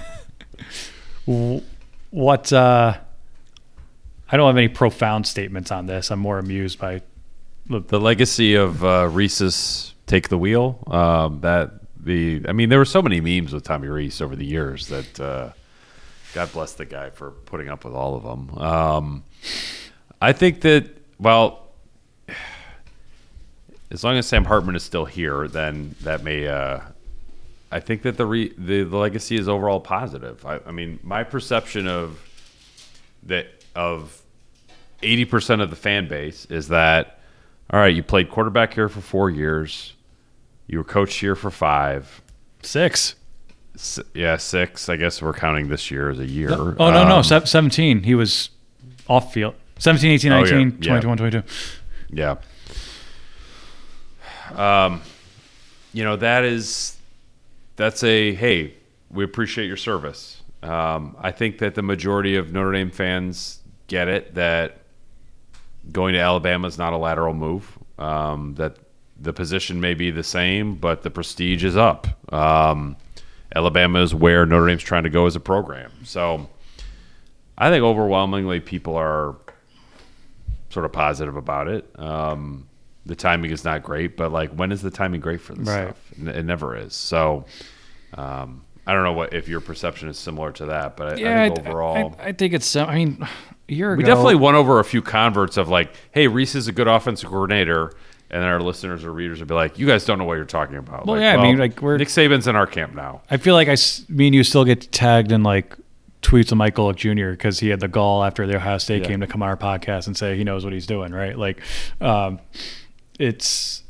what, uh, I don't have any profound statements on this. I'm more amused by the, The legacy of uh, Reese's take the wheel. Um, that the I mean, there were so many memes with Tommy Rees over the years that uh, God bless the guy for putting up with all of them. Um, I think that well. As long as Sam Hartman is still here, then that may. Uh, I think that the, re, the the legacy is overall positive. I, I mean, my perception of that of eighty percent of the fan base is that, all right, you played quarterback here for four years, you were coached here for five, six. S- yeah, six. I guess we're counting this year as a year. Oh, no, no, Um, se- seventeen. He was off field. seventeen, eighteen, Oh, yeah, nineteen, yeah. twenty-one, twenty-two. Yeah. Um, you know, that is, that's a, hey, we appreciate your service. Um, I think that the majority of Notre Dame fans get it, that going to Alabama is not a lateral move, um, that the position may be the same, but the prestige is up. Um, Alabama is where Notre Dame's trying to go as a program. So I think overwhelmingly people are sort of positive about it. Um, The timing is not great, but like, when is the timing great for this Right. stuff? It it never is. So, um, I don't know what if your perception is similar to that, but I, I think overall, I, I think it's. I mean, a year we ago, definitely won over a few converts of like, hey, Reese is a good offensive coordinator, and then our listeners or readers would be like, you guys don't know what you're talking about. Well, like, yeah, I mean, like, we're- Nick Saban's in our camp now. I feel like I, s- me and you still get tagged in like tweets of Mike Golick Junior because he had the gall after the Ohio State Yeah. game to come on our podcast and say he knows what he's doing, right? Like, um, it's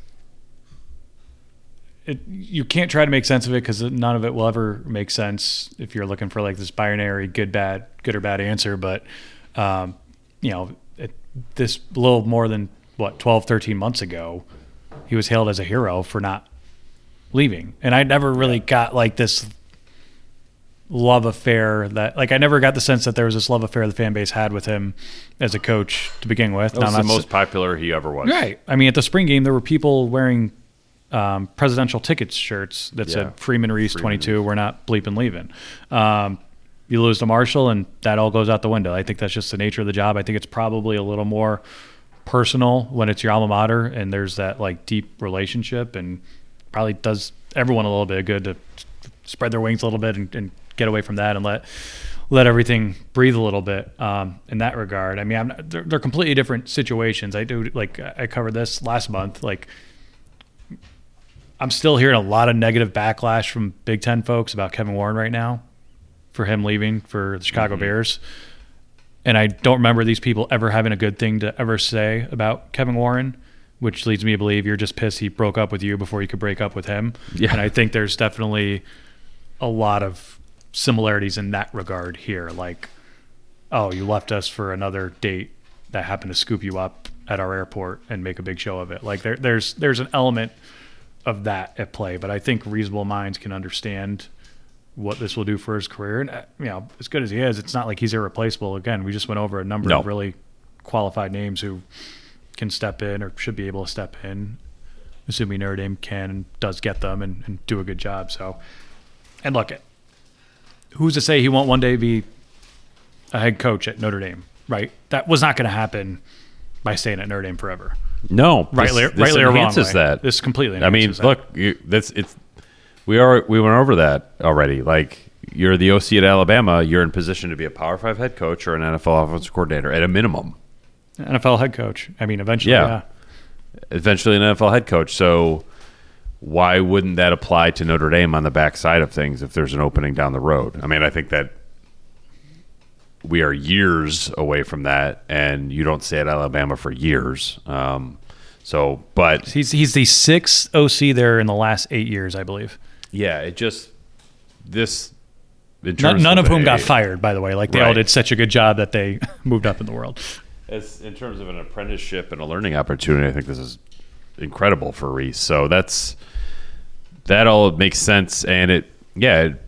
it. You can't try to make sense of it because none of it will ever make sense if you're looking for like this binary good bad good or bad answer. But um, you know, it, this little more than what twelve, thirteen months ago, he was hailed as a hero for not leaving, and I never really got like this love affair that like I never got the sense that there was this love affair the fan base had with him as a coach to begin with. That Now, was I'm the not most popular he ever was. Right. I mean, at the spring game, there were people wearing um, presidential tickets shirts that Yeah. said Freeman Reese Freeman twenty-two. We're not bleeping leaving. Um, you lose to Marshall, and that all goes out the window. I think that's just the nature of the job. I think it's probably a little more personal when it's your alma mater and there's that like deep relationship, and probably does everyone a little bit of good to spread their wings a little bit and, and get away from that and let let everything breathe a little bit um, in that regard. I mean, I'm not, they're, they're completely different situations. I do like I covered this last month. Like, I'm still hearing a lot of negative backlash from Big Ten folks about Kevin Warren right now for him leaving for the Chicago Mm-hmm. Bears. And I don't remember these people ever having a good thing to ever say about Kevin Warren, which leads me to believe you're just pissed he broke up with you before you could break up with him. Yeah. And I think there's definitely a lot of similarities in that regard here. Like, oh, you left us for another date that happened to scoop you up at our airport and make a big show of it. Like there, there's there's an element of that at play, but I think reasonable minds can understand what this will do for his career. And uh, you know, as good as he is, it's not like he's irreplaceable. Again, we just went over a number No. of really qualified names who can step in or should be able to step in, assuming Notre Dame can and does get them and, and do a good job. So, and look, who's to say he won't one day be a head coach at Notre Dame, right? That was not going to happen by staying at Notre Dame forever. No, rightly, this, this rightly or wrong. enhances that. This completely I mean, enhances that. look, you, that's it's. We are we went over that already. Like, you're the O C at Alabama, you're in position to be a Power Five head coach or an N F L offensive coordinator at a minimum. N F L head coach. I mean, eventually, Yeah. yeah. Eventually an N F L head coach. So why wouldn't that apply to Notre Dame on the backside of things if there's an opening down the road? I mean, I think that we are years away from that, and you don't stay at Alabama for years. Um, so, but He's he's the sixth O C there in the last eight years, I believe. yeah, it just this. In None, terms none of whom a- got fired, by the way. Like, they all Right. did such a good job that they moved up in the world. As in terms of an apprenticeship and a learning opportunity, I think this is incredible for Reese. So that's that all makes sense, and it yeah, it,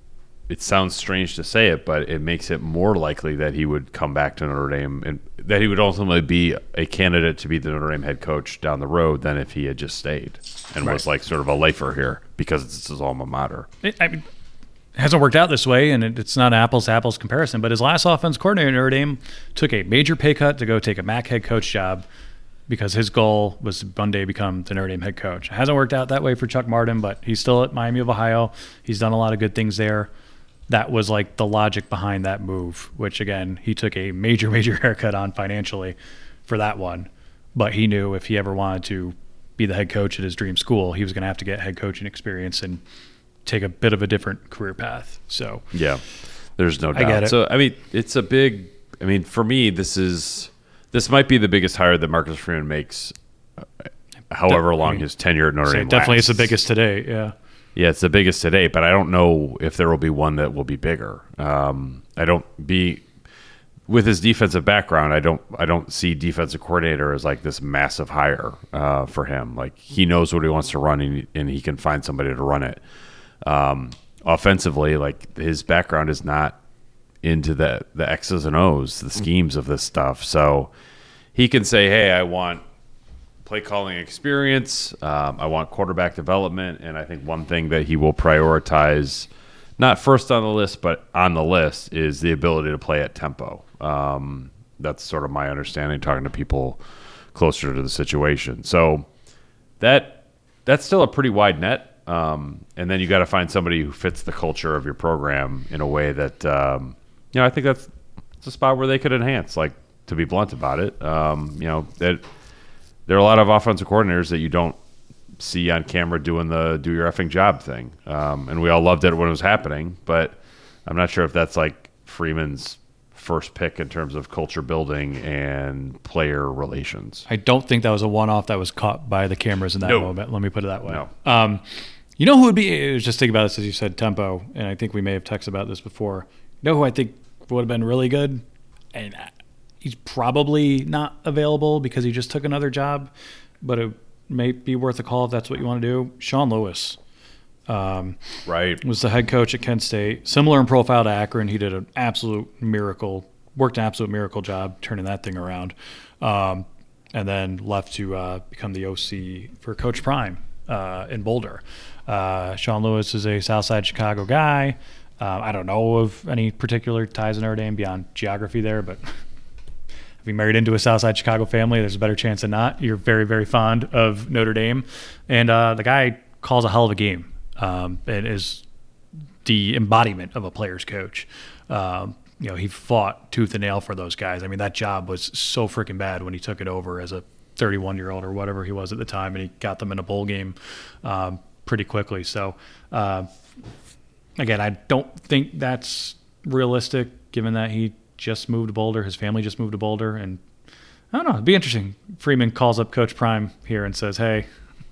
it sounds strange to say it, but it makes it more likely that he would come back to Notre Dame and that he would ultimately be a candidate to be the Notre Dame head coach down the road than if he had just stayed and was like sort of a lifer here because it's his alma mater. It, I mean, it hasn't worked out this way, and it, it's not an apples to apples comparison. But his last offense coordinator at Notre Dame took a major pay cut to go take a M A C head coach job because his goal was to one day become the Notre Dame head coach. It hasn't worked out that way for Chuck Martin, but he's still at Miami of Ohio. He's done a lot of good things there. That was like the logic behind that move, which again, he took a major, major haircut on financially for that one. But he knew if he ever wanted to be the head coach at his dream school, he was going to have to get head coaching experience and take a bit of a different career path. So Yeah, there's no I doubt. get it. So I mean, it's a big. I mean, for me, this is this might be the biggest hire that Marcus Freeman makes, uh, however I long mean, his tenure at Notre so Dame. definitely it's the lasts. biggest today. Yeah. Yeah, it's the biggest to date, but I don't know if there will be one that will be bigger. Um, I don't be with his defensive background. I don't. I don't see defensive coordinator as like this massive hire uh, for him. Like, he knows what he wants to run, and, and he can find somebody to run it. Um, offensively, like, his background is not into the the X's and O's, the schemes of this stuff. So he can say, "Hey, I want play calling experience. Um, I want quarterback development." And I think one thing that he will prioritize, not first on the list, but on the list, is the ability to play at tempo. Um, that's sort of my understanding, talking to people closer to the situation. So that that's still a pretty wide net. Um, and then you got to find somebody who fits the culture of your program in a way that, um, you know, I think that's it's a spot where they could enhance, like, to be blunt about it. Um, you know, that there are a lot of offensive coordinators that you don't see on camera doing the do your effing job thing. Um, and we all loved it when it was happening, but I'm not sure if that's like Freeman's first pick in terms of culture building and player relations. I don't think that was a one-off that was caught by the cameras in that No. moment. Let me put it that way. No. Um, you know who would be? I was just thinking about this as you said tempo, and I think we may have texted about this before. You know who I think would have been really good, and he's probably not available because he just took another job, but it may be worth a call if that's what you want to do. Sean Lewis. Um, Right. was the head coach at Kent State. Similar in profile to Akron. He did an absolute miracle, worked an absolute miracle job turning that thing around, um, and then left to uh, become the O C for Coach Prime uh, in Boulder. Uh, Sean Lewis is a Southside Chicago guy. Uh, I don't know of any particular ties in Notre Dame beyond geography there, but if you married into a Southside Chicago family, there's a better chance than not. You're very, very fond of Notre Dame. And uh, the guy calls a hell of a game. Um, and is the embodiment of a player's coach. Um, you know, he fought tooth and nail for those guys. I mean, that job was so freaking bad when he took it over as a thirty-one-year-old or whatever he was at the time, and he got them in a bowl game um, pretty quickly. So, uh, again, I don't think that's realistic given that he just moved to Boulder. His family just moved to Boulder. And I don't know. It'd be interesting. Freeman calls up Coach Prime here and says, hey,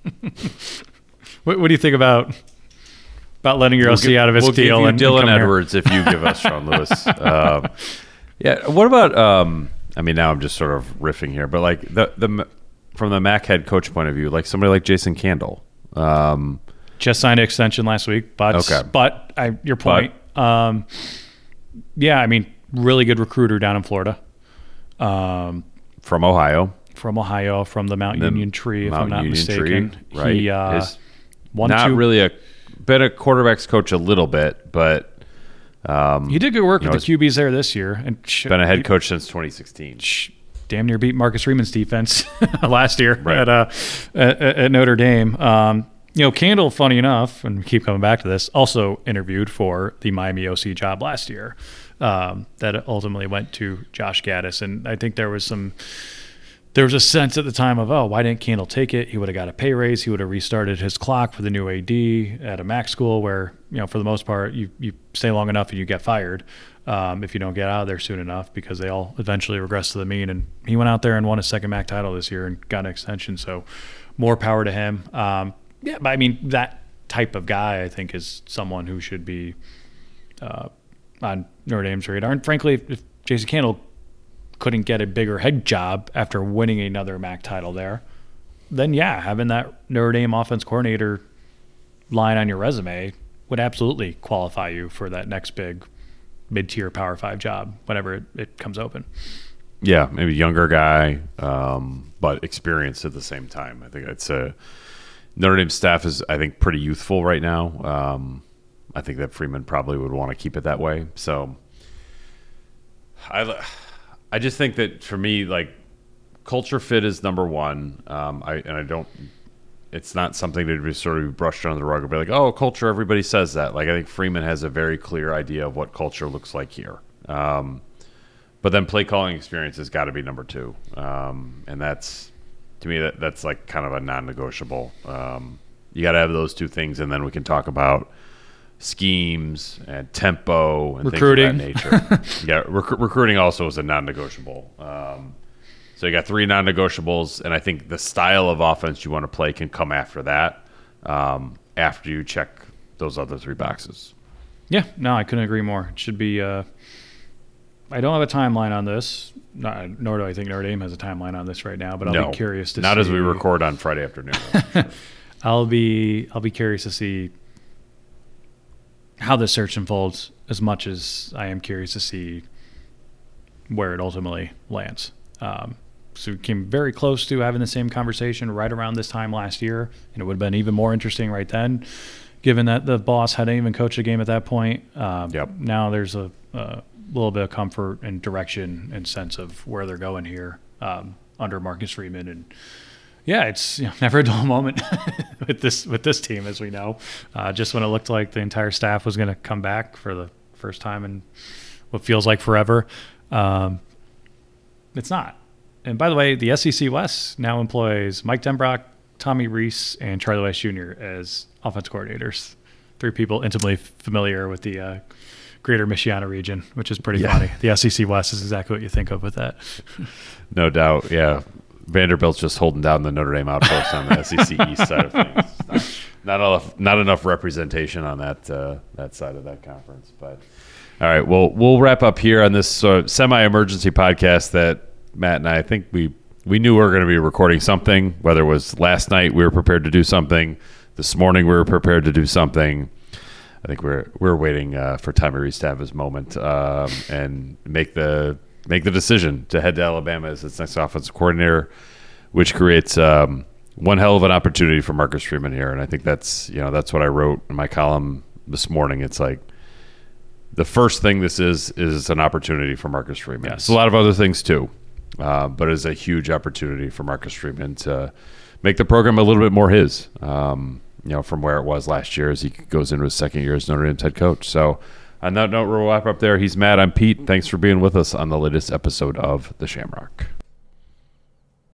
what, what do you think about – about letting your We'll O C give- out of his we'll deal give you and Dylan and come here. Edwards if you give us Sean Lewis. Um, yeah. What about? Um, I mean, now I'm just sort of riffing here, but like the the from the M A C head coach point of view, like somebody like Jason Candle. Um, Just signed an extension last week, but Okay. but I, your point. Um, yeah, I mean, really good recruiter down in Florida. Um, from Ohio, from Ohio, from the Mount The Union Tree, if Mount I'm not Union mistaken. Tree, right? He uh, Is won not two, really a been a quarterbacks coach a little bit, but Um, He did good work you with know, the Q Bs there this year, and sh- been a head he- coach since twenty sixteen. sh- damn near beat Marcus Freeman's defense last year Right. at, uh, at at Notre Dame. Um, you know, Candle, funny enough, and we keep coming back to this, also interviewed for the Miami O C job last year. Um, that ultimately went to Josh Gaddis, and I think there was some. There was a sense at the time of, oh, why didn't Candle take it? He would have got a pay raise. He would have restarted his clock for the new A D at a MAC school where, you know, for the most part, you, you stay long enough and you get fired um, if you don't get out of there soon enough, because they all eventually regress to the mean. And he went out there and won a second MAC title this year and got an extension. So more power to him. Um, yeah, but I mean, that type of guy, I think, is someone who should be uh, on Notre Dame's radar. And frankly, if, if Jason Candle couldn't get a bigger head job after winning another MAC title there, then yeah, having that Notre Dame offense coordinator line on your resume would absolutely qualify you for that next big mid-tier Power Five job whenever it, it comes open. Yeah, maybe younger guy, um, but experienced at the same time. I think it's a Notre Dame staff is, I think, pretty youthful right now. Um, I think that Freeman probably would want to keep it that way. So I. I just think that for me, like, culture fit is number one. Um, I and I don't. It's not something to be sort of brushed under the rug or be like, oh, culture. Everybody says that. Like, I think Freeman has a very clear idea of what culture looks like here. Um, but then play calling experience has got to be number two, um, and that's to me that that's like kind of a non-negotiable. Um, you got to have those two things, and then we can talk about schemes and tempo and recruiting. things of that nature. yeah, rec- recruiting also is a non-negotiable. Um, so you got three non-negotiables, and I think the style of offense you want to play can come after that, um, after you check those other three boxes. Yeah, no, I couldn't agree more. It should be. Uh, I don't have a timeline on this, not, nor do I think Notre Dame has a timeline on this right now. But I'll no, be curious to not see. as we record on Friday afternoon. Sure. I'll be. I'll be curious to see how this search unfolds, as much as I am curious to see where it ultimately lands. Um, so we came very close to having the same conversation right around this time last year, and it would have been even more interesting right then, given that the boss hadn't even coached a game at that point. Um, Yep. Now there's a, a little bit of comfort and direction and sense of where they're going here um, under Marcus Freeman. And yeah, it's, you know, never a dull moment with this with this team, as we know. Uh, just when it looked like the entire staff was going to come back for the first time in what feels like forever, um, it's not. And by the way, the S E C West now employs Mike Denbrock, Tommy Rees, and Charlie Weiss Junior as offense coordinators. Three people intimately familiar with the uh, greater Michiana region, which is pretty Yeah. funny. The S E C West is exactly what you think of with that. No doubt, yeah. Vanderbilt's just holding down the Notre Dame outpost on the S E C East side of things. Not, not enough, not enough representation on that uh, that side of that conference. But all right, well, we'll wrap up here on this uh, semi-emergency podcast that Matt and I, I think we we knew we were going to be recording something. Whether it was last night, we were prepared to do something. This morning, we were prepared to do something. I think we're we're waiting uh, for Tommy Rees to have his moment um, and make the. make the decision to head to Alabama as its next offensive coordinator, which creates um, one hell of an opportunity for Marcus Freeman here. And I think that's, you know, that's what I wrote in my column this morning. It's like the first thing this is, is an opportunity for Marcus Freeman. Yes. It's a lot of other things too, uh, but it's a huge opportunity for Marcus Freeman to make the program a little bit more his, um, you know, from where it was last year as he goes into his second year as Notre Dame's head coach. So, on that note, we'll wrap up there. He's Matt. I'm Pete. Thanks for being with us on the latest episode of The Shamrock.